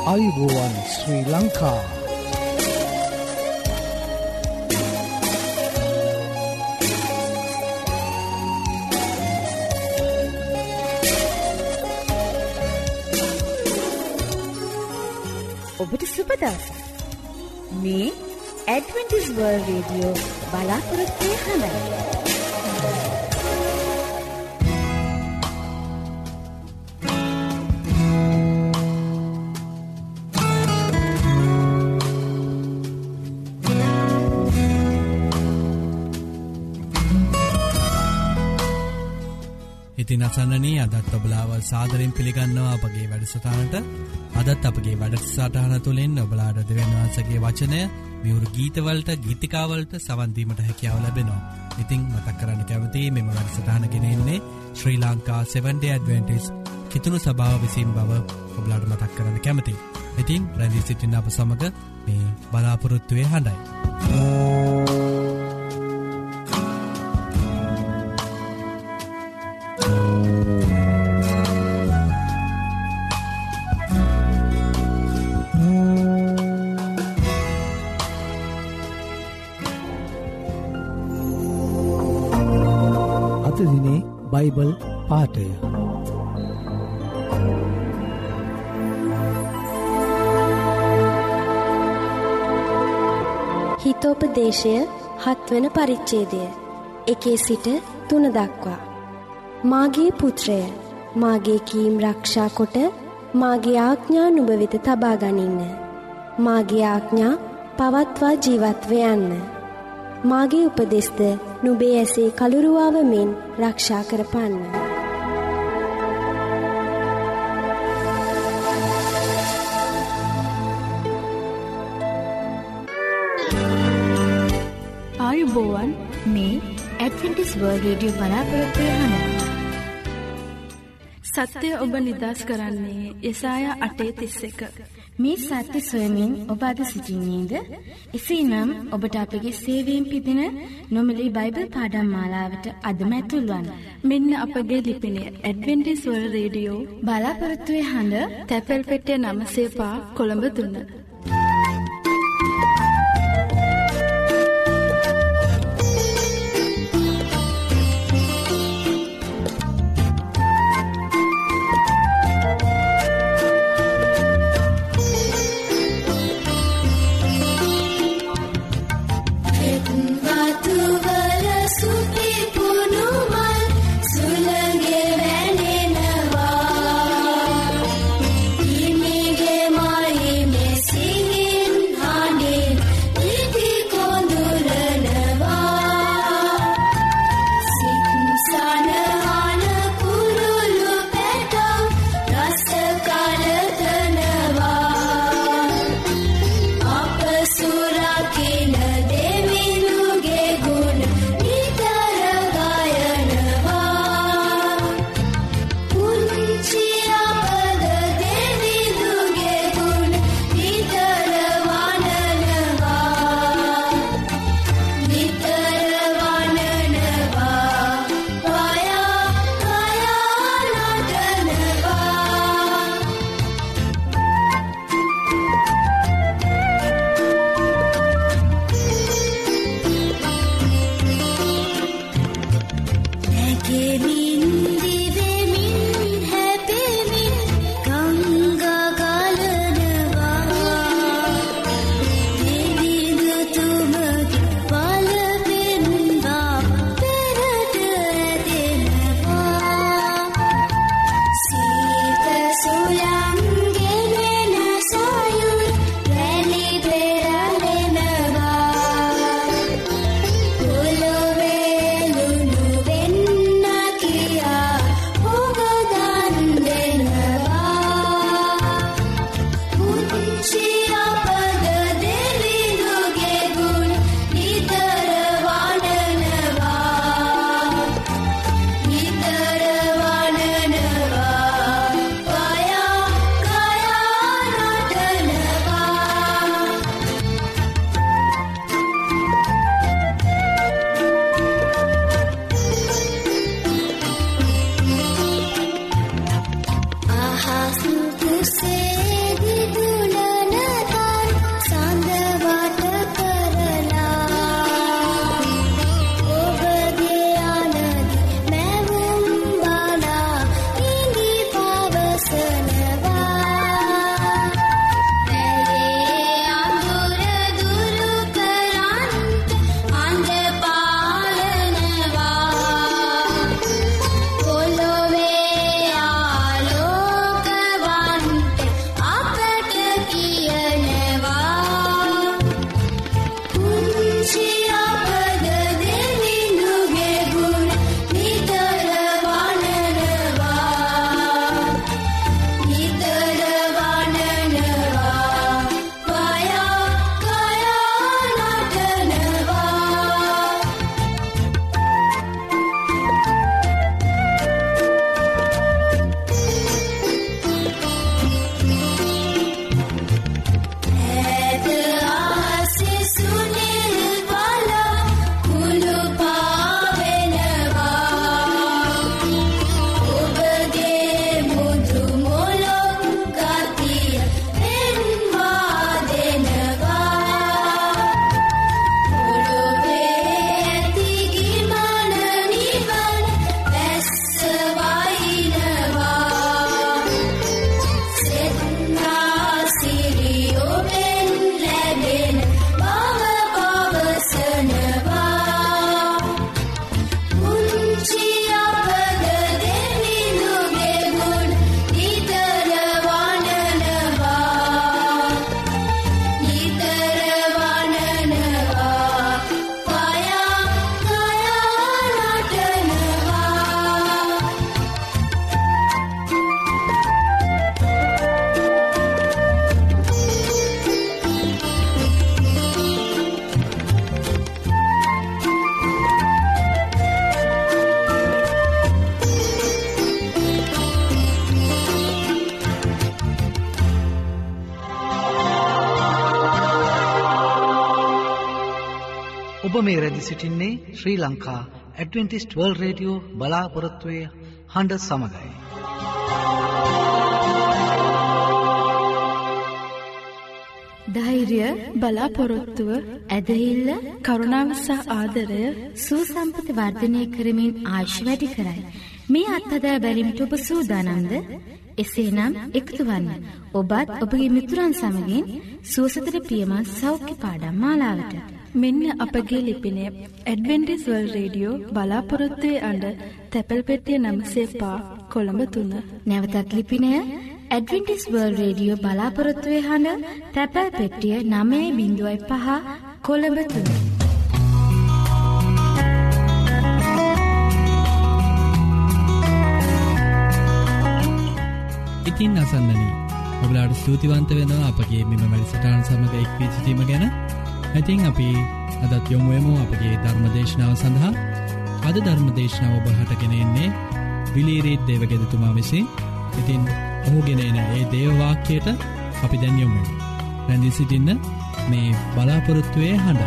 ආයුබෝවන් ශ්‍රී ලංකා. ඔබට සුබ දවසක්. මේ ඇඩ්වෙන්ටිස් වර්ල්ඩ් රේඩියෝ බලාපොරොත්තු වෙන ඉතින් අසන්නනේ අදත් ඔබලාව සාදරයෙන් පිළිගන්නවා අපගේ වැඩසටහනට. අදත් අපගේ වැඩසටහන තුළින් ඔබලාට දෙවියන් වහන්සේගේ වචනය මියුරු ගීතවලට ගීතිකාවලට සවන් දීමට හැකියාව ලැබෙනවා. ඉතින් මතක් කරන්න කැමතියි මෙම වැඩසටහන ගෙනෙන්නේ ශ්‍රී ලංකා 7 Day Adventist කිතුණු සභාව විසින් බව ඔබලාට මතක් කරන්න කැමතියි. ඉතින් රැඳී සිටින්න අප සමග මේ බලාපොරොත්තුවේ හඬයි. බයිබල් පාඨය. හිතෝපදේශය 7 වන පරිච්ඡේදය 1 සිට 3 දක්වා. මාගේ පුත්‍රය, මාගේ කීම් රක්ෂා කොට මාගේ ආඥා නුඹ වෙත තබා ගනින්න. මාගේ ආඥා පවත්වා ජීවත්ව යන්න. මාගේ උපදෙස්ද නුඹේ ඇසේ කළුරුවාව මෙන් රක්ෂා කරපන්න. ආයුබෝවන් මේ ඇඩ්වෙන්ටිස් වර්ල්ඩ් රේඩියෝ බලාපොරොත්තු වෙන සත්‍ය ඔබ නිදහස් කරන්නේ යෙසායා 8:31. මේ සත්‍ය සොයමින් ඔබ අද සිටින්නේද? එසේනම් ඔබට අපගේ සේවයෙන් පිදින නොමිලේ බයිබල් පාඩම් මාලාවට අදම ඇතුල් වන්න. මෙන්න අපගේ ලිපිනය ඇඩ්වෙන්ටිස් වර්ල්ඩ් රේඩියෝ බලාපොරොත්තු වෙන හඬ තැපැල් පෙට්ටිය 9 කොළඹ 3. See ඔබ මේ රැදි සිටින්නේ Sri Lanka adventist world radio බලාපොරොත්තුවේ හඬ සමගයි. ධෛර්ය, බලාපොරොත්තුව, ඇදහිල්ල, කරුණාව සහ ආදරය සුවසම්පත වර්ධනය කරමින් ආයුෂ වැඩි කරයි. මේ අත්හදා බැලීමට ඔබ සූදානම්ද? එසේනම් එකතු වන්න. ඔබත් ඔබගේ මිතුරන් සමගින් සුවසතට පියමත් සෞඛ්‍ය පාඩම් මාලාවට. මෙන්න අපගේ ලිපිනය ඇඩ්වෙන්ටිස් වර්ල්ඩ් රේඩියෝ බලාපොරොත්තුවේ අඬ තැපැල් පෙට්ටිය 905 කොළඹ 3. නැවතත් ලිපිනය ඇඩ්වෙන්ටිස් වර්ල්ඩ් රේඩියෝ බලාපොරොත්තුවේ හඬ තැපැල් පෙට්ටිය 905 කොළඹ 3. ඉතින් අසන්නනී ඔබලාට ස්තුතිවන්ත වෙනවා අපගේ මෙම වැඩසටහන සමග එක් වී සිටීම ගැන. ඉතින් අපි අදත් යොමු වෙමු අපගේ ධර්මදේශනාව සඳහා. අද ධර්මදේශනාව ඔබ හටගෙන එන්නේ විලීරීත් දේවගෙදතුමා විසින්. ඉතින් ඔහුගෙන එන ඒ දේව වාක්‍යයට අපි දැන් යොමු වෙමු. රැඳී සිටින්න මේ බලාපොරොත්තුවේ හඬ.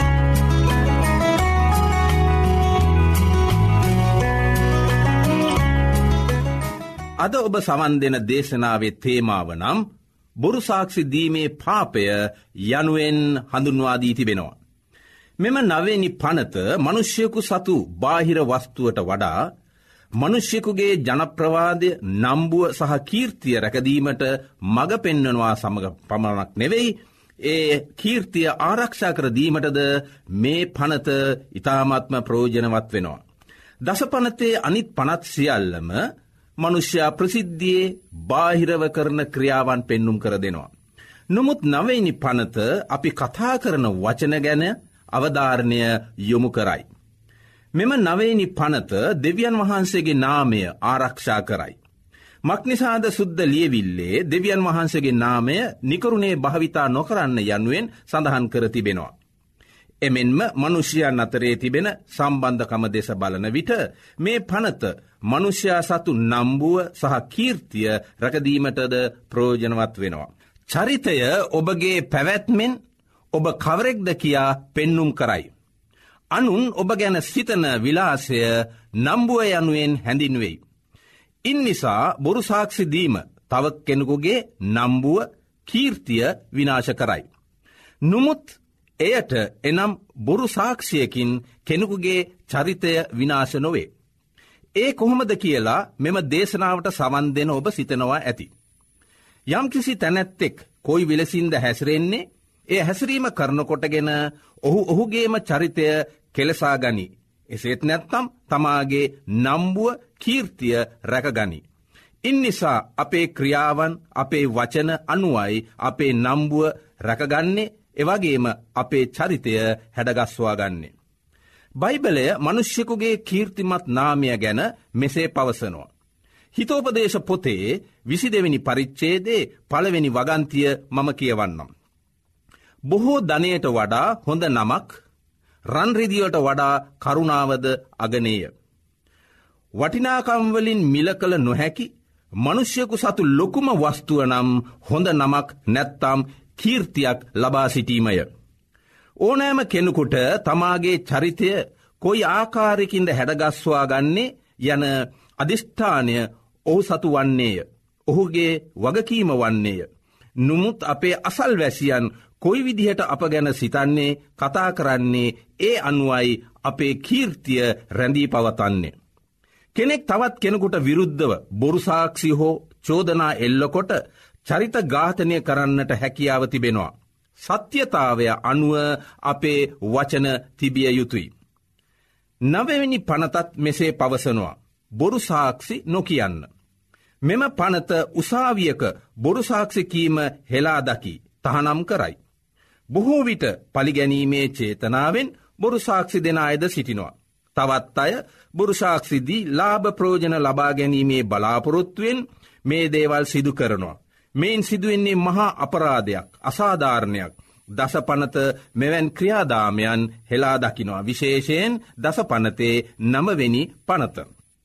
අද ඔබ සවන් දෙන දේශනාවේ තේමාව නම් බොරු සාක්ෂි දීමේ පාපය යනුවෙන් හඳුන්වා දී තිබෙනවා. මෙම 9 වෙනි පනත මිනිසෙකු සතු බාහිර වස්තුවට වඩා මිනිසෙකුගේ ජනප්‍රවාදය, නම්බුව සහ කීර්තිය රැකදීමට මඟ පෙන්වනවා සමග පමණක් නෙවෙයි, ඒ කීර්තිය ආරක්ෂා කර දීමටද මේ පනත ඉතාමත්ම ප්‍රයෝජනවත් වෙනවා. දසපනතේ අනිත් පනත් සියල්ලම මනුෂ්‍යයා ප්‍රසිද්ධියේ බාහිරව කරන ක්‍රියාවන් පෙන්නුම් කර දෙනවා. නමුත් 9 වෙනි පනත අපි කතා කරන වචන ගැන අවධාරණය යොමු කරයි. මෙම 9 වෙනි පනත දෙවියන් වහන්සේගේ නාමය ආරක්ෂා කරයි. මක්නිසාද සුද්ධ ලියවිල්ලේ දෙවියන් වහන්සේගේ නාමය නිකරුණේ භාවිතා නොකරන්න යනුවෙන් සඳහන් කර තිබෙනවා. එමෙන්ම මනුෂ්‍යයන් අතරේ තිබෙන සම්බන්ධකම දෙස බලන විට මේ පනත මනුෂ්‍යයා සතු නම්බුව සහ කීර්තිය රැකදීමටද ප්‍රයෝජනවත් වෙනවා. චරිතය ඔබගේ පැවැත්මෙන් ඔබ කවරෙක්ද කියා පෙන්නුම් කරයි. අනුන් ඔබ ගැන සිතන විලාසය නම්බුව යනුවෙන් හැඳින්වෙයි. ඉන්නිසා බොරු සාක්ෂි දීම තව කෙනෙකුගේ නම්බුව කීර්තිය විනාශ කරයි. නමුත් එයට එනම් බොරු සාක්ෂියකින් කෙනෙකුගේ චරිතය විනාශ නොවේ. ඒ කොහොමද කියලා මෙම දේශනාවට සවන් දෙන ඔබ සිතනවා ඇති. යම්කිසි තැනැත්තෙක් කොයි විලසින්ද හැසිරෙන්නේ, ඒ හැසිරීම කරනකොටගෙන ඔහුගේම චරිතය කෙලසා ගනි. එසේත් නැත්නම් තමාගේ නම්බුව කීර්තිය රැකගනි. ඉන්නිසා අපේ ක්‍රියාවන්, අපේ වචන අනුවයි අපේ නම්බුව රැකගන්නේ, එවගේම අපේ චරිතය හැඩගස්වා ගන්නේ. බයිබලය මනුෂ්‍යකුගේ කීර්තිමත් නාමය ගැන මෙසේ පවසනවා. හිතෝපදේශ පොතේ 22 වෙනි පරිච්ඡේදයේ 1 වෙනි වගන්තිය මම කියවන්නම්. බොහෝ ධනයට වඩා හොඳ නමක්, රන් රිදියට වඩා කරුණාවද අගනේය. වටිනාකම් වලින් මිල කළ නොහැකි මනුෂ්‍යකු සතු ලොකුම වස්තුව නම් හොඳ නමක් නැත්තම් කීර්තියක් ලබා සිටීමය. ඕනෑම කෙනෙකුට තමාගේ චරිතය කොයි ආකාරයකින්ද හැඩගස්වා ගන්නේ යන අධිෂ්ඨානය ඔහු සතු වන්නේය. ඔහුගේ වගකීම වන්නේය. නමුත් අපේ අසල්වැසියන් කොයි විදිහට අප ගැන සිතන්නේ, කතා කරන්නේ, ඒ අනුවයි අපේ කීර්තිය රැඳී පවතන්නේ. කෙනෙක් තවත් කෙනෙකුට විරුද්ධව බොරු සාක්ෂි හෝ චෝදනා එල්ලකොට චරිත ඝාතනය කරන්නට හැකියාව තිබෙනවා. සත්‍යතාවය අනුව අපේ වචන තිබිය යුතුයි. 9 වෙනි පනතත් මෙසේ පවසනවා. බොරු සාක්ෂි නොකියන්න. මෙම පනත උසාවියක බොරු සාක්ෂි කීම හෙලා දකි, තහනම් කරයි. බොහෝ විට පලිගැනීමේ චේතනාවෙන් බොරු සාක්ෂි දෙන අයද සිටිනවා. තවත් අය බොරු සාක්ෂි දී ලාභ ප්‍රයෝජන ලබා ගැනීමේ බලාපොරොත්තුවෙන් මේ දේවල් සිදු කරනවා. මේන් සිදුවෙන්නේ මහා අපරාධයක්, අසාධාරණයක්. දසපනත මෙවැන් ක්‍රියාදාමයන් හෙලා දකිනවා. විශේෂයෙන් දසපනතේ 9 වෙනි පනත.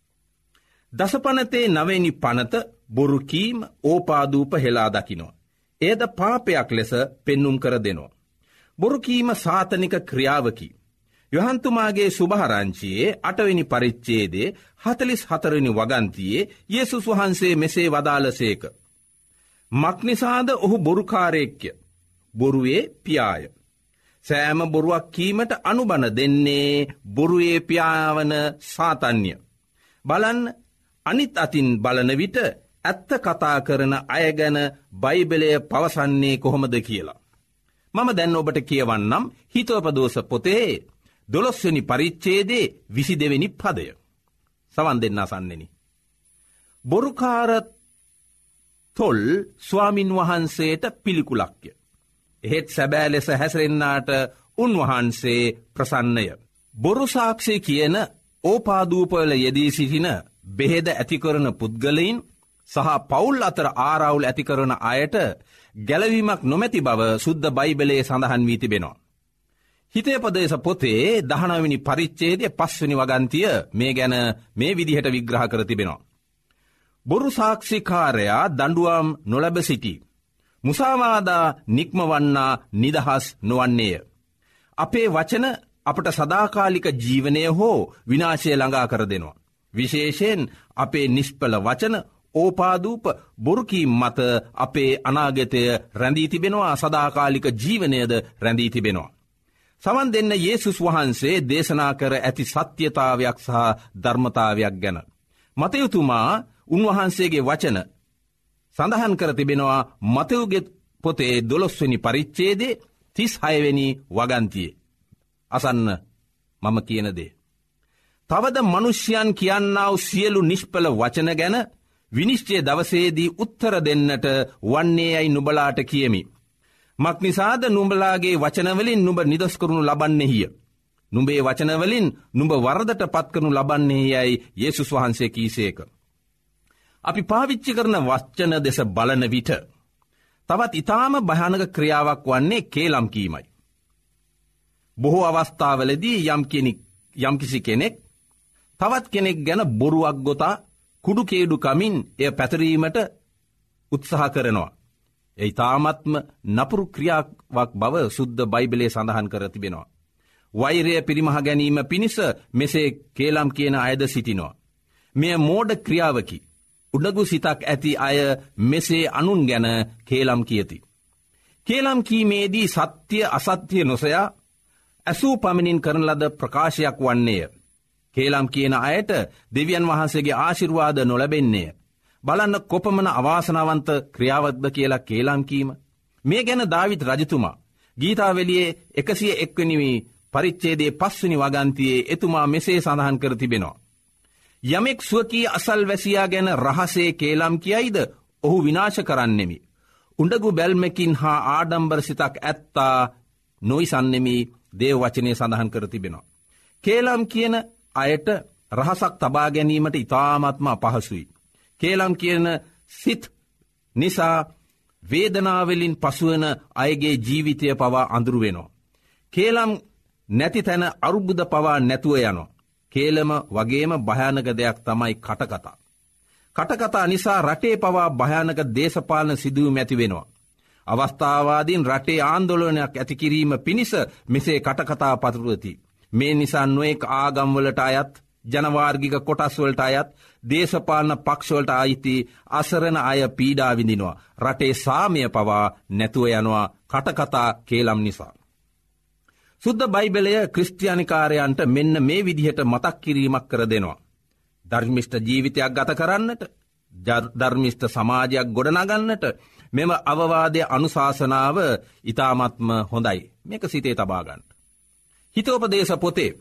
දසපනතේ 9 වෙනි පනත බොරු කීම, ඕපාදූප හෙලා දකිනවා. එයද පාපයක් ලෙස පෙන්නුම් කර දෙනවා. බොරු කීම සාතනික ක්‍රියාවකි. යොහන්තුමාගේ සුභාරංචියේ 8 වෙනි පරිච්ඡේදයේ 44 වෙනි වගන්තියේ යේසුස් වහන්සේ මෙසේ වදාළසේක. මක්නිසාද ඔහු බොරුකාරයෙක්ය. බොරුවේ පියාය. සෑම බොරුවක් කීමට අනුබන දෙන්නේ බොරුවේ පියාවන සාතන්‍ය. බලන්න, අනිත් අතින් බලන විට ඇත්ත කතා කරන අය ගැන බයිබලය පවසන්නේ කොහොමද කියලා. මම දැන් ඔබට කියවන්නම් හිතෝපදේශ පොතේ 12 වෙනි පරිච්ඡේදයේ 22 වෙනි පදය. සවන් දෙන්න අසන්නෙනි. බොරුකාර තොල් ස්වාමින් වහන්සේට පිළිකුලක්ය. එහෙත් සැබෑ ලෙස හැසිරෙන්නාට උන්වහන්සේ ප්‍රසන්නය. බොරු සාක්ෂි කියන ඕපාදූපවල යෙදී සිටින බෙහෙද ඇතිකරන පුද්ගලයින් සහ පවුල් අතර ආරවුල් ඇතිකරන අයට ගැලවීමක් නොමැති බව සුද්ධ බයිබලයේ සඳහන් වී තිබෙනවා. හිතෝපදේශ පොතේ 19 වෙනි පරිච්ඡේදයේ 5 වෙනි වගන්තිය මේ ගැන මේ විදිහට විග්‍රහ කර තිබෙනවා. බොරු සාක්ෂිකාරයා දඬුවම් නොලැබ සිටි. මුසාවාදා නික්මවන්නා නිදහස් නොවන්නේය. අපේ වචන අපට සදාකාලික ජීවනය හෝ විනාශය ළඟා කර දෙනවා. විශේෂයෙන් අපේ නිෂ්ඵල වචන ඕපාදූප බොරුකීම් මත අපේ අනාගතය රැඳී තිබෙනවා, සදාකාලික ජීවනයද රැඳී තිබෙනවා. සමන් දෙන්න යේසුස් වහන්සේ දේශනා කර ඇති සත්‍යතාවයක් සහ ධර්මතාවයක් ගැන. මතෙව්තුමා උන්වහන්සේගේ වචන සඳහන් කර තිබෙනවා මතෙව්ගේ පොතේ 12 වෙනි පරිච්ඡේදයේ 36 වෙනි වගන්තියේ. අසන්න මම කියන දේ. තවද මිනිස්යන් කියන්නා වූ සියලු නිෂ්ඵල වචන ගැන විනිශ්චය දවසේදී උත්තර දෙන්නට වන්නේ යයි නුඹලාට කියමි. මක්නිසාද නුඹලාගේ වචනවලින් නුඹ නිදොස් කරනු ලබන්නේහිය. නුඹේ වචනවලින් නුඹ වරදට පත් කරනු ලබන්නේ යයි යේසුස් වහන්සේ කීසේක. අපි පාවිච්චි කරන වචන දෙස බලන විට තවත් ඊටාම භයානක ක්‍රියාවක් වන්නේ කේලම් කීමයි. බොහෝ අවස්ථාවලදී යම්කිසි කෙනෙක් තවත් කෙනෙක් ගැන බොරුවක් ගොතා කුඩු කේඩු කමින් එය පැතරීමට උත්සාහ කරනවා. ඒ ඊටාමත්ම නපුරු ක්‍රියාවක් බව සුද්ධ බයිබලයේ සඳහන් කර තිබෙනවා. වෛරය පිරිමහ ගැනීම පිණිස මෙසේ කේලම් කියන අයද සිටිනවා. මෙය මෝඩ ක්‍රියාවකි. උඩගු සිතක් ඇති අය මෙසේ අනුන් ගැන කේලම් කියති. කේලම් කීමේදී සත්‍ය අසත්‍ය නොසොයා ඇසූ පමණින් කරන ලද ප්‍රකාශයක් වන්නේය. කේලම් කියන අයට දෙවියන් වහන්සේගේ ආශිර්වාද නොලැබෙන්නේය. බලන්න කොපමණ අවාසනාවන්ත ක්‍රියාවක්ද කියලා කේලම් කීම. මේ ගැන දාවිත් රජතුමා ගීතාවලියේ 101 වෙනි පරිච්ඡේදයේ 5 වෙනි වගන්තියේ එතුමා මෙසේ සඳහන් කර තිබෙනවා. යමෙක් සුවකී අසල්වැසියා ගැන රහසේ කේලම් කියයිද ඔහු විනාශ කරන්නෙමි. උඬගු බැල්මකින් හා ආඩම්බර සිතක් ඇත්තා නොයිසන්නෙමි. දේව වචනේ සඳහන් කර තිබෙනවා. කේලම් කියන අයට රහසක් තබා ගැනීමට ඉතාමත්ම අපහසුයි. කේලම් කියන සිත් නිසා වේදනාවලින් පසුවන අයගේ ජීවිතය පවා අඳුරු වෙනවා. කේලම් නැති තැන අරුබුද පවා නැතුව යනවා. කේලම වගේම භයානක දෙයක් තමයි කටකතා. කටකතා නිසා රටේ පවා භයානක දේශපාලන සිදුවීම් ඇති වෙනවා. අවස්ථාවාදීන් රටේ ආందోලනයක් ඇති කිරීම පිණිස මෙසේ කටකතා පතුරවති. මේ නිසා නොඑක ආගම්වලට අයත්, ජනවාර්ගික කොටස්වලට අයත්, දේශපාලන පක්ෂවලට අයිති අසරණ අය පීඩා විඳිනවා. රටේ සාමය පවා නැතුව යනවා කටකතා කේලම් නිසා. සුද්ධ බයිබලය ක්‍රිස්තියානිකාරයන්ට මෙන්න මේ විදිහට මතක් කිරීමක් කර දෙනවා. ධර්මිෂ්ඨ ජීවිතයක් ගත කරන්නට, ධර්මිෂ්ඨ සමාජයක් ගොඩනගන්නට මෙම අවවාදයේ අනුශාසනාව ඊ타මත්ම හොඳයි. මේක සිතේ තබා ගන්න. හිතෝපදේශ පොතේ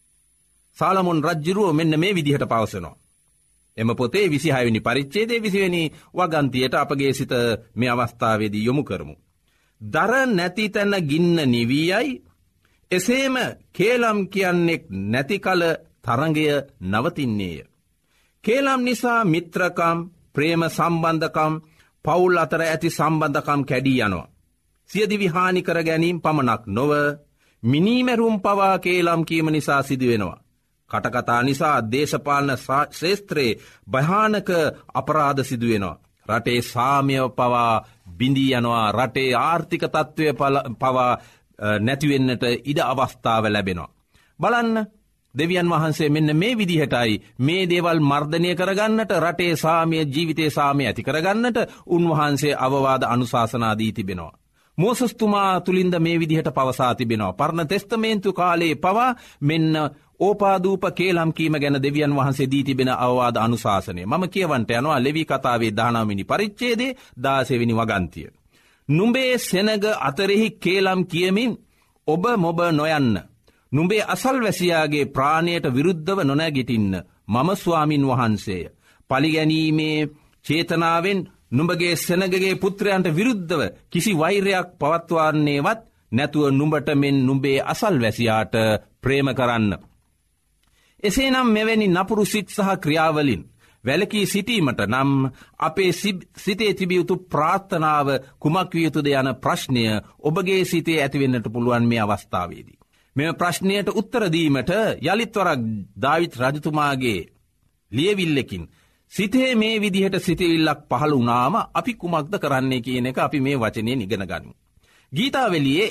සාලමොන් රජුරුව මෙන්න මේ විදිහට පවසනවා. එම පොතේ 26 වෙනි පරිච්ඡේදයේ 20 වෙනි වගන්තියට අපගේ සිත මේ අවස්ථාවේදී යොමු කරමු. දර නැති තැන ගින්න නිවියයි, එසේම කේලම් කියන්නෙක් නැති කල තරංගය නවතින්නේය. කේලම් නිසා මිත්‍රකම්, ප්‍රේම සම්බන්ධකම්, පවුල් අතර ඇති සම්බන්ධකම් කැඩී යනවා. සියදිවි හානි කර ගැනීම පමණක් නොව මිනීමැරුම් පවා කේලම් කීම නිසා සිදු වෙනවා. කටකතා නිසා දේශපාලන ශාස්ත්‍රයේ භයානක අපරාධ සිදු වෙනවා. රටේ සාමය පවා බිඳී යනවා. රටේ ආර්ථික තත්ත්වය පවා නැති වෙන්නට ඉඩ අවස්ථාව ලැබෙනවා. බලන්න දෙවියන් වහන්සේ මෙන්න මේ විදිහටයි මේ දේවල් මර්ධනය කරගන්නට රටේ සාමය ජීවිතයේ සාමය ඇති කරගන්නට උන්වහන්සේ අවවාද අනුශාසනා දී තිබෙනවා. මෝසස්තුමා තුලින්ද මේ විදිහට පවසා තිබෙනවා. පරණ තෙස්තමේන්තු කාලයේ පවා මෙන්න ඕපාදූප කේලම් කීම ගැන දෙවියන් වහන්සේ දී තිබෙන අවවාද අනුශාසනය. මම කියවන්ට යනවා ලෙවි කතාවේ 19 වෙනි පරිච්ඡේදයේ 16 වෙනි වගන්තිය. නුඹේ සෙනග අතරෙහි කේලම් කියමින් ඔබ මොබ නොයන්න. නුඹේ අසල්වැසියාගේ ප්‍රාණයට විරුද්ධව නොනැගිටින්න. මම ස්වාමින් වහන්සේය. පලිගැනීමේ චේතනාවෙන් නුඹගේ සෙනගගේ පුත්‍රයන්ට විරුද්ධව කිසි වෛරයක් පවත්වන්නේවත් නැතුව නුඹට මෙන් නුඹේ අසල්වැසියාට ප්‍රේම කරන්න. එසේනම් මෙවැනි නපුරු සිත් සහ ක්‍රියාවලින් වැළකී සිටීමට නම් අපේ සිතේ තිබිය යුතු ප්‍රාර්ථනාව කුමක් විය යුතුද යන ප්‍රශ්නය ඔබගේ සිතේ ඇතිවෙන්නට පුළුවන් මේ අවස්ථාවේදී. මෙම ප්‍රශ්නයට උත්තර දීමට යලිත් වරක් දාවිත් රජතුමාගේ ලියවිල්ලකින් සිතේ මේ විදිහට සිතවිල්ලක් පහළ වුණාම අපි කුමක්ද කරන්නේ කියන එක අපි මේ වචනයෙන් ඉගෙන ගනිමු. ගීතාවලියේ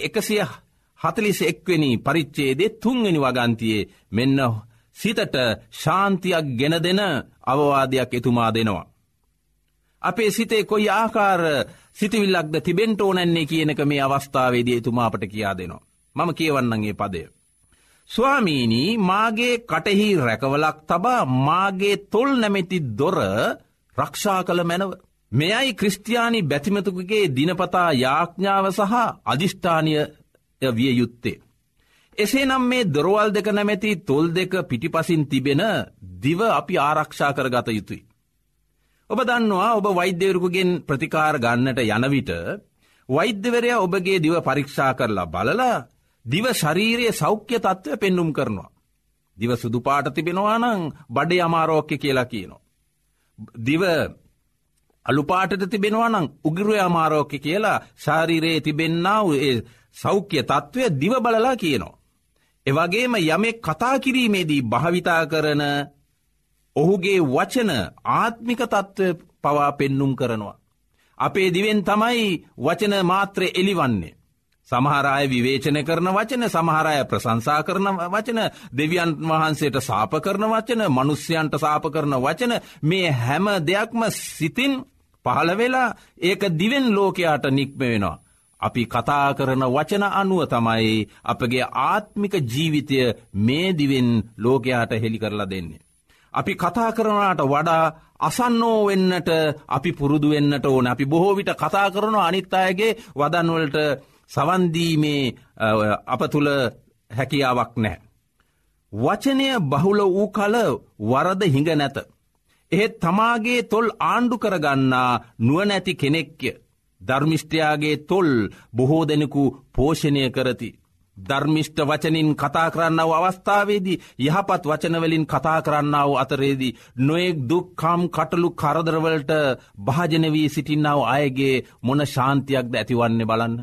141 වෙනි පරිච්ඡේදයේ 3 වෙනි වගන්තියේ මෙන්න සිතට ශාන්තියක් ගෙන දෙන අවවාදයක් එතුමා දෙනවා. අපේ සිතේ කොයි ආකාර සිතවිල්ලක්ද තිබෙන්න ඕනන්නේ කියන එක මේ අවස්ථාවේදී එතුමා අපට කියා දෙනවා. මම කියවන්නම් මේ පදය. ස්වාමීනි මාගේ කටෙහි රැකවලක් තබා මාගේ තොල් නැමැති දොර රක්ෂා කළ මැනව. මෙයයි ක්‍රිස්තියානි බැතිමතුකගේ දිනපතා යාඥාව සහ අධිෂ්ඨානය විය යුත්තේ. එසේනම් මේ දොරවල් දෙක නැමැති තොල් දෙක පිටිපසින් තිබෙන දිව අපි ආරක්ෂා කරගත යුතුයි. ඔබ දන්නවා ඔබ වෛද්‍යවරයෙකුගෙන් ප්‍රතිකාර ගන්නට යන විට වෛද්‍යවරයා ඔබගේ දිව පරීක්ෂා කරලා බලලා දිව ශරීරයේ සෞඛ්‍ය තත්ත්වය පෙන්눔 කරනවා. දිව සුදු පාට තිබෙනවා නම් බඩේ අමාරෝග්‍ය කියලා කියනවා. දිව අලු පාටට තිබෙනවා නම් උගුරේ අමාරෝග්‍ය කියලා ශරීරයේ තිබෙනා වූ ඒ සෞඛ්‍ය තත්ත්වය දිව බලලා කියනවා. ඒ වගේම යමෙක් කතා කිරීමේදී භාවිතා කරන ඔහුගේ වචන ආත්මික තත්ත්වය පවා පෙන්눔 කරනවා. අපේ දිවෙන් තමයි වචන මාත්‍ර එළිවන්නේ. සමහර අය විවේචන කරන වචන, සමහර අය ප්‍රශංසා කරන වචන, දෙවියන් වහන්සේට සාප කරන වචන, මිනිස්යන්ට සාප කරන වචන, මේ හැම දෙයක්ම සිතින් පහළ වෙලා ඒක දිවෙන් ලෝකයට නික්ම වෙනවා. අපි කතා කරන වචන අනුව තමයි අපගේ ආත්මික ජීවිතය මේ දිවෙන් ලෝකයට හෙළි කරලා දෙන්නේ. අපි කතා කරනවාට වඩා අසන්නෝ වෙන්නට අපි පුරුදු වෙන්නට ඕන. අපි බොහෝ විට කතා කරනවා අනිත් අයගේ වදන් වලට සවන් දීමේ අප තුල හැකියාවක් නැහැ. වචනය බහුල වූ කල වරද හිඟ නැත. එහෙත් තමාගේ තොල් ආණ්ඩු කරගන්නා නුවණැති කෙනෙක්ය. ධර්මිෂ්ඨයාගේ තොල් බොහෝ දෙනෙකු පෝෂණය කරති. ධර්මිෂ්ඨ වචනින් කතා කරන්නා වූ අවස්ථාවේදී යහපත් වචන වලින් කතා කරන්නා වූ අතරේදී නොයෙක් දුක්ඛම් කටළු කරදරවලට භාජන වී සිටින්නා වූ අයගේ මොන ශාන්තියක්ද ඇතිවන්නේ බලන්න.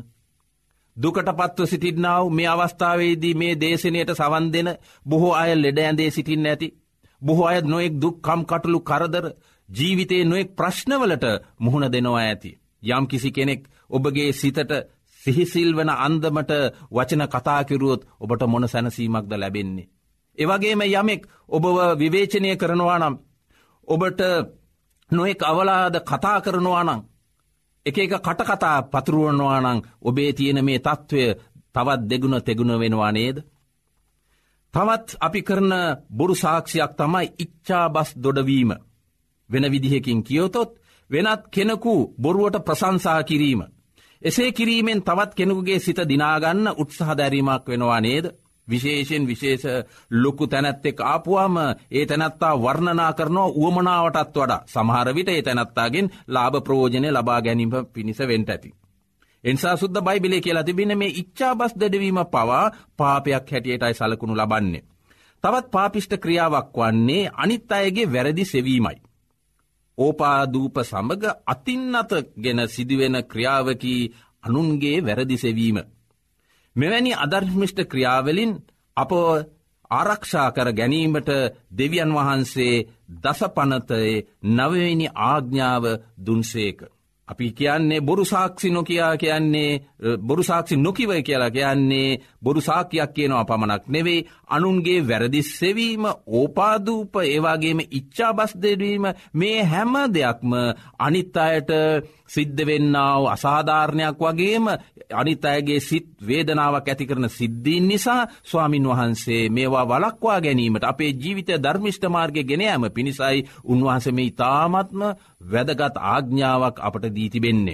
දුකටපත්ව සිටින්නා වූ මේ අවස්ථාවේදී මේ දේශනයට සවන් දෙන බොහෝ අය ලෙඩ ඇඳේ සිටින්න ඇති. බොහෝ අය නොයෙක් දුක්ඛම් කටළු කරදර ජීවිතයේ නොයෙක් ප්‍රශ්නවලට මුහුණ දෙනවා ඇති. යම් කිසි කෙනෙක් ඔබගේ සිතට සිහිසිල් වන අන්දමට වචන කතා කිරුවොත් ඔබට මොන සැනසීමක්ද ලැබෙන්නේ. ඒ වගේම යමෙක් ඔබව විවේචනය කරනවා නම්, ඔබට නොයෙක් අවලාද කතා කරනවා නම්, එක එක කටකතා පතුරවනවා නම් ඔබේ තියෙන මේ තත්ත්වය තවත් දෙගුණ තෙගුණ වෙනවා නේද? තවත් අපි කරන බොරු සාක්ෂියක් තමයි ඉච්ඡාබස් දොඩවීම. වෙන විදිහකින් කියොතොත් වෙනත් කෙනෙකු බොරුවට ප්‍රශංසා කිරීම. එසේ කිරීමෙන් තවත් කෙනෙකුගේ සිත දිනාගන්න උත්සාහ දැරීමක් වෙනවා නේද? විශේෂයෙන් විශේෂ ලොකු තැනැත්තෙක් ආපුවාම ඒ තැනැත්තා වර්ණනා කරනවා උවමනාවටත් වඩා. සමහර විට ඒ තැනැත්තාගෙන් ලාභ ප්‍රයෝජන ලබා ගැනීම පිණිස වෙන්න ඇති. එනිසා සුද්ධ බයිබලයේ කියලා තිබෙන මේ ඉච්ඡාබස් දෙඩවීම පවා පාපයක් හැටියටයි සලකුණු ලබන්නේ. තවත් පාපිෂ්ඨ ක්‍රියාවක් වන්නේ අනිත් අයගේ වැරදි සෙවීමයි. ඕපාදූප සමග අතින් අතගෙන සිදුවෙන ක්‍රියාවකි අනුන්ගේ වැරදි සෙවීම. මෙවැනි අධර්මිෂ්ඨ ක්‍රියාවලින් අප ආරක්ෂා කර ගැනීමට දෙවියන් වහන්සේ දසපනතේ 9 වෙනි ආඥාව දුන්සේක. අපි කියන්නේ බොරු සාක්ෂි නොකියා කියන්නේ බොරු සාක්ෂි නොකිව කියලා කියන්නේ බොරු සාක්කියක් කියනවා පමණක් නෙවෙයි අනුන්ගේ වැරදි සෙවීම ඕපාදූප ඒ වගේම ඉච්ඡාබස් දෙවීම මේ හැම දෙයක්ම අනිත් අයට සිද්ධ වෙන්නා වූ අසාධාරණයක් වගේම අනිත් අයගේ සිත් වේදනාවක් ඇති කරන සිද්ධීන් නිසා ස්වාමින් වහන්සේ මේවා වළක්වා ගැනීමට අපේ ජීවිතය ධර්මිෂ්ඨ මාර්ගයේ ගෙන යාම පිණිසයි උන්වහන්සේ මේ ඊ타ත්ම වැදගත් ආඥාවක් අපට දී තිබෙන්නේ.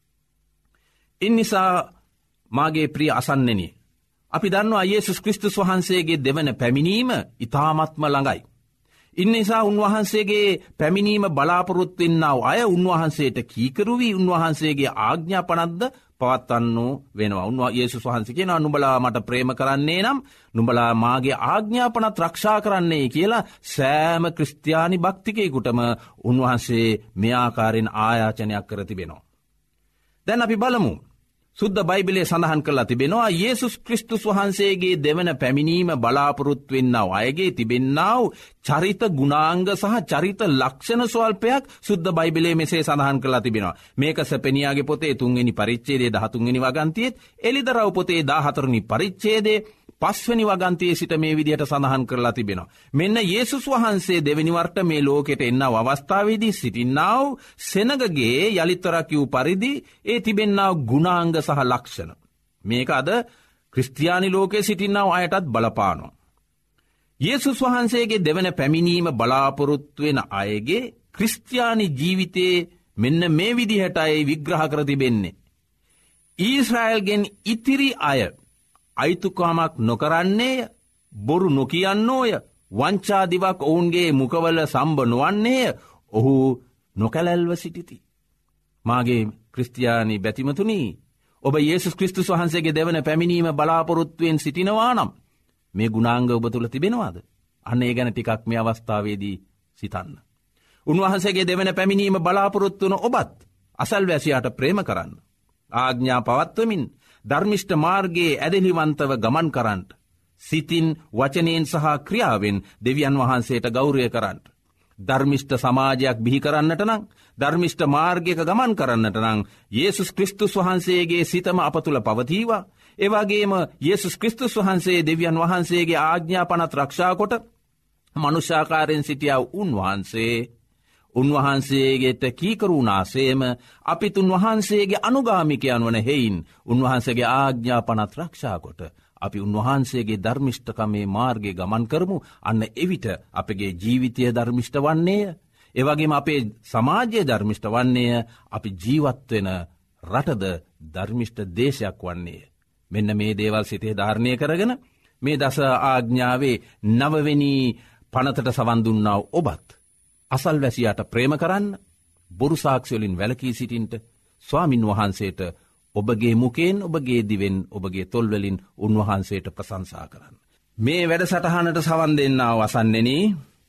ඉන්නිසා මාගේ ප්‍රිය අසන්නෙනි අපි දන්නවා යේසුස් ක්‍රිස්තුස් වහන්සේගේ දෙවන පැමිණීම ඊ타ත්ම ළඟයි. ඉන්නිසා උන්වහන්සේගේ පැමිණීම බලාපොරොත්තු වෙන්නා අය උන්වහන්සේට කීකරු වී උන්වහන්සේගේ ආඥාපනක්ද පවත්වන්නෝ වෙනවා. යේසුස් වහන්සේ කියනවා නුඹලා මට ප්‍රේම කරන්නේ නම් නුඹලා මාගේ ආඥාපනත් රක්ෂා කරන්නේ කියලා සෑම ක්‍රිස්තියානි භක්තිකයෙකුටම උන්වහන්සේ මේ ආකාරයෙන් ආයාචනයක් කර තිබෙනවා. දැන් අපි බලමු. සුද්ධ බයිබලයේ සඳහන් කරලා තිබෙනවා යේසුස් ක්‍රිස්තුස් වහන්සේගේ දෙවන පැමිණීම බලාපොරොත්තු වෙන්නා අයගේ තිබෙන්නා වූ චරිත ගුණාංග සහ චරිත ලක්ෂණ ස්වල්පයක් සුද්ධ බයිබලයේ මෙසේ සඳහන් කරලා තිබෙනවා. මේක සෙපෙනියාගේ පොතේ 3 වෙනි පරිච්ඡේදයේ 13 වෙනි වගන්තියෙත් එලිදරව් පොතේ 14 වෙනි පරිච්ඡේදයේ 5 වෙනි වගන්තියේ සිට මේ විදිහට සඳහන් කරලා තිබෙනවා. මෙන්න යේසුස් වහන්සේ දෙවෙනි වරට මේ ලෝකෙට එන්නව අවස්ථාවේදී සිටින්නා වූ සෙනගගේ යලිත්වරක් වූ පරිදි ඒ තිබෙන්නා වූ ගුණාංග සහ ලක්ෂණ. මේක අද ක්‍රිස්තියානි ලෝකයේ සිටින්නා අයටත් බලපානවා. යේසුස් වහන්සේගේ දෙවන පැමිණීම බලාපොරොත්තු වෙන අයගේ ක්‍රිස්තියානි ජීවිතයේ මෙන්න මේ විදිහටයි විග්‍රහ කර තිබෙන්නේ. ඊශ්‍රායල්ගෙන් ඉතිරි අය අයිතුකමක් නොකරන්නේය, බොරු නොකියන්නෝය, වංචාදිවක් ඔවුන්ගේ මුඛවල සම්බ නොවන්නේය, ඔහු නොකැලැල්ව සිටිති. මාගේ ක්‍රිස්තියානි බැතිමතුනි, ඔබ යේසුස් ක්‍රිස්තුස් වහන්සේගේ දෙවන පැමිණීම බලාපොරොත්තුවෙන් සිටිනවා නම් මේ ගුණාංග ඔබ තුළ තිබෙනවාද? අන්න ඒ ගැන ටිකක් මේ අවස්ථාවේදී සිතන්න. උන්වහන්සේගේ දෙවන පැමිණීම බලාපොරොත්තු වන ඔබත් අසල්වැසියාට ප්‍රේම කරන්න. ආඥා පවත්වමින් ධර්මිෂ්ඨ මාර්ගයේ ඇදහිලිවන්තව ගමන් කරන්නට. සිතින් වචනයෙන් සහ ක්‍රියාවෙන් දෙවියන් වහන්සේට ගෞරවය කරන්නට. ධර්මිෂ්ඨ සමාජයක් බිහි කරන්නට නම් ධර්මිෂ්ඨ මාර්ගයක ගමන් කරන්නට නම් යේසුස් ක්‍රිස්තුස් වහන්සේගේ සිතම අප තුළ පවතිවා. ඒ වගේම යේසුස් ක්‍රිස්තුස් වහන්සේ දෙවියන් වහන්සේගේ ආඥාපනත් රක්ෂා කොට මනුෂ්‍යාකාරයෙන් සිටියා උන්වහන්සේගේට කීකරුණාසේම අපිත් උන්වහන්සේගේ අනුගාමිකයන් වන හේයින් උන්වහන්සේගේ ආඥාපනත් රක්ෂා කොට අපි උන්වහන්සේගේ ධර්මිෂ්ඨකමේ මාර්ගයේ ගමන් කරමු. අන්න එවිට අපගේ ජීවිතය ධර්මිෂ්ඨ වන්නේය. ඒ වගේම අපේ සමාජයේ ධර්මිෂ්ඨ වන්නේය. අපි ජීවත් වෙන රටද ධර්මිෂ්ඨ දේශයක් වන්නේය. මෙන්න මේ දේවල් සිතේ ධාරණය කරගෙන මේ දස ආඥාවේ 9 වෙනි පනතට සවන් දුන්නා ඔබත් අසල්වැසියාට ප්‍රේම කරන්න, බොරු සාක්ෂි වලින් වැළකී සිටින්ට ස්වාමින් වහන්සේට ඔබගේ මුකෙන්, ඔබගේ දිවෙන්, ඔබගේ තොල් වලින් උන්වහන්සේට ප්‍රශංසා කරන්න. මේ වැඩසටහනට සවන් දෙන්නා වසන්නෙනි,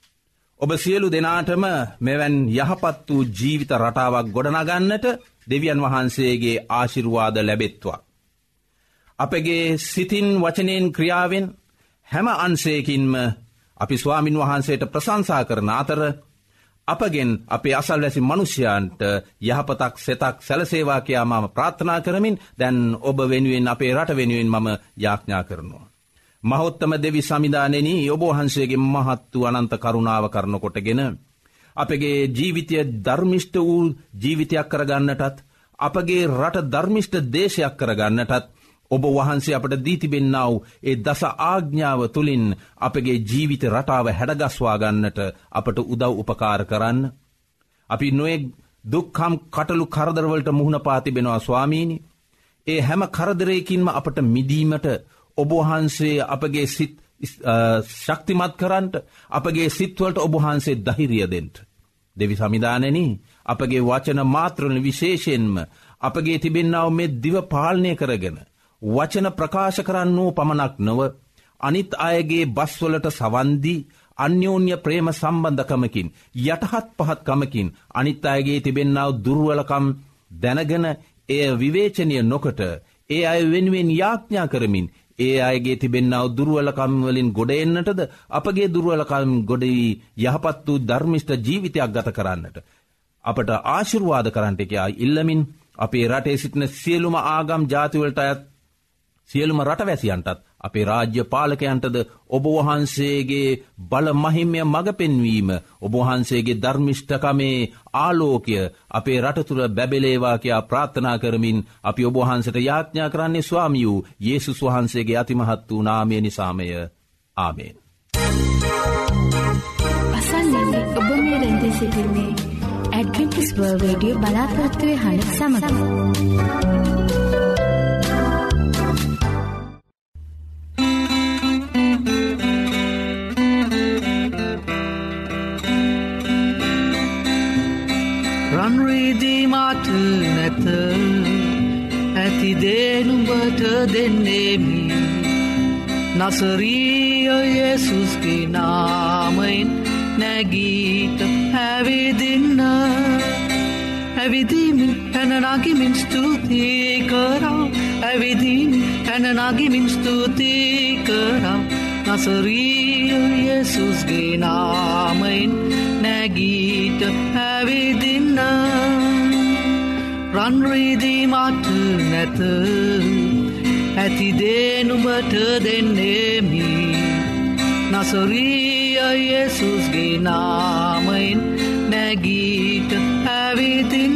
ඔබ සියලු දෙනාටම මෙවන් යහපත් වූ ජීවිත රටාවක් ගොඩනගන්නට දෙවියන් වහන්සේගේ ආශිර්වාද ලැබෙත්වා. අපගේ සිතින්, වචනෙන්, ක්‍රියාවෙන් හැම අංශයකින්ම අපි ස්වාමින් වහන්සේට ප්‍රශංසා කරන අතර අපගෙන් අපේ අසල්වැසි මිනිසයන්ට යහපතක් සෙතක් සැලසේවා කියා මම ප්‍රාර්ථනා කරමින් දැන් ඔබ වෙනුවෙන්, අපේ රට වෙනුවෙන් මම යාඥා කරනවා. මහෝත්තම දෙවි සමිදානෙනි, ඔබ වහන්සේගේ මහත් වූ අනන්ත කරුණාව කරන කොටගෙන අපගේ ජීවිතය ධර්මිෂ්ඨ වූ ජීවිතයක් කරගන්නටත්, අපගේ රට ධර්මිෂ්ඨ දේශයක් කරගන්නටත් ඔබ වහන්සේ අපට දී තිබෙන්නා වූ ඒ දස ආඥාව තුලින් අපගේ ජීවිත රටාව හැඩගස්වා ගන්නට අපට උදව් උපකාර කරන්න. අපි නොයෙක් දුක්ඛම් කටළු කරදරවලට මුහුණ පා තිබෙනවා ස්වාමීනි. ඒ හැම කරදරයකින්ම අපට මිදීමට ඔබ වහන්සේ අපගේ සිත් ශක්තිමත් කරන්නට, අපගේ සිත්වලට ඔබ වහන්සේ ධෛර්යය දෙන්න. දෙවි සමිදානෙනි, අපගේ වචන මාත්‍රවල විශේෂයෙන්ම අපගේ තිබෙන්නා වූ මේ දිව පාලනය කරගෙන වචන ප්‍රකාශ කරන්නෝ පමණක් නොව අනිත් අයගේ බස්වලට සවන්දී අන්‍යෝන්‍ය ප්‍රේම සම්බන්ධකමකින්, යටහත් පහත්කමකින් අනිත් අයගේ තිබෙන්නා වූ දුර්වලකම් දැනගෙන එය විවේචනය නොකොට ඒ අය වෙනුවෙන් යාඥා කරමින් ඒ අයගේ තිබෙන්නා වූ දුර්වලකම් වලින් ගොඩ එන්නටද අපගේ දුර්වලකම් ගොඩ යහපත් වූ ධර්මිෂ්ඨ ජීවිතයක් ගත කරන්නට අපට ආශිර්වාද කරන්නට කියා ඉල්ලමින් අපේ රටේ සිටින සියලුම ආගම් ජාතිවලට අයත් සියලුම රටවැසියන්ටත් අපේ රාජ්‍ය පාලකයන්ටද ඔබ වහන්සේගේ බල මහිමය මඟ පෙන්වීම ඔබ වහන්සේගේ ධර්මිෂ්ඨකමේ ආලෝකය අපේ රට තුළ බැබලේවා කියා ප්‍රාර්ථනා කරමින් අපි ඔබ වහන්සේට යාඥා කරන්නේ ස්වාමියෝ යේසුස් වහන්සේගේ අතිමහත් වූ නාමය නිසාමය. ආමේන්. අසන්නේ ඔබ මේ රැඳී සිටින්නේ ඇඩ්වෙන්ටිස් වර්ල්ඩ් රේඩියෝ බලාපොරොත්තු වෙන සමග. රන්රිදී මාට නැත ඇති දේනුඹට දෙන්නේමි නසරීය යේසුස්ගේ නාමයෙන් නැගීට ඇවිදින්න ඇවිදිමින් පැනනගිමින් ස්තුතියි කරා ඇවිදිමින් පැනනගිමින් ස්තුතියි කරා නසරීය යේසුස්ගේ නාමයෙන් නැගීට ඇවිදින්න රන්රිදී මට නැත ඇති දේනුඹට දෙන්නේමි නසරීය යේසුස්ගේ නාමයෙන් නැගීට ඇවිදින්න